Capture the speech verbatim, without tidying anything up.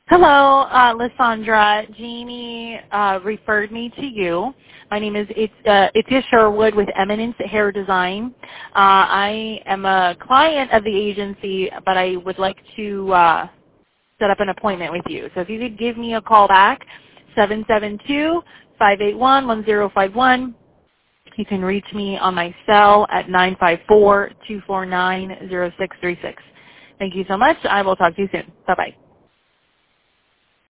Hello, uh, Lysandra. Jeannie uh, referred me to you. My name is it's, uh, Itia Sherwood with Eminence Hair Design. Uh, I am a client of the agency, but I would like to uh, set up an appointment with you. So if you could give me a call back, seven seven two, five eight one, one zero five one. You can reach me on my cell at nine five four, two four nine, zero six three six. Thank you so much. I will talk to you soon. Bye-bye.